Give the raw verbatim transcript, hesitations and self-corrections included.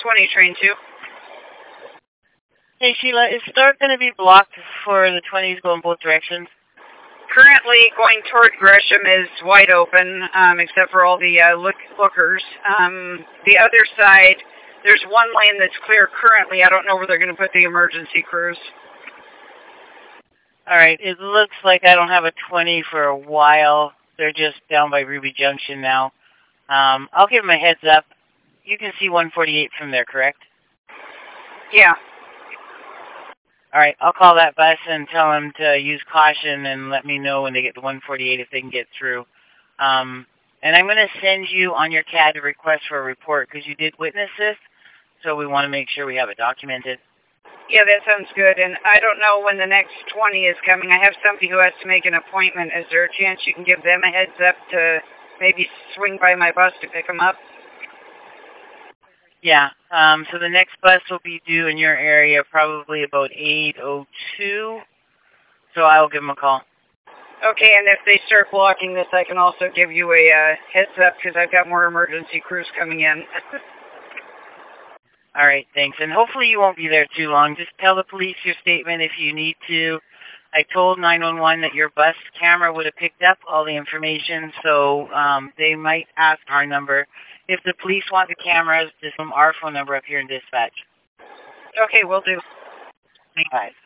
twenty, train two. Hey, Sheila, is Start going to be blocked for the twenties going both directions? Currently going toward Gresham is wide open, um, except for all the uh, look lookers. Um, the other side, there's one lane that's clear currently. I don't know where they're going to put the emergency crews. All right, it looks like I don't have a twenty for a while. They're just down by Ruby Junction now. Um, I'll give them a heads up. You can see one forty-eight from there, correct? Yeah. All right, I'll call that bus and tell them to use caution and let me know when they get to one forty-eight if they can get through. Um, and I'm going to send you on your C A D a request for a report because you did witness this, so we want to make sure we have it documented. Yeah, that sounds good. And I don't know when the next twenty is coming. I have somebody who has to make an appointment. Is there a chance you can give them a heads up to maybe swing by my bus to pick them up? Yeah, um, so the next bus will be due in your area probably about eight oh two, so I will give them a call. Okay, and if they start blocking this, I can also give you a uh, heads up because I've got more emergency crews coming in. All right, thanks. And hopefully you won't be there too long. Just tell the police your statement if you need to. I told nine one one that your bus camera would have picked up all the information, so um, they might ask our number. If the police want the cameras, just from our phone number up here in dispatch. Okay, will do. Bye.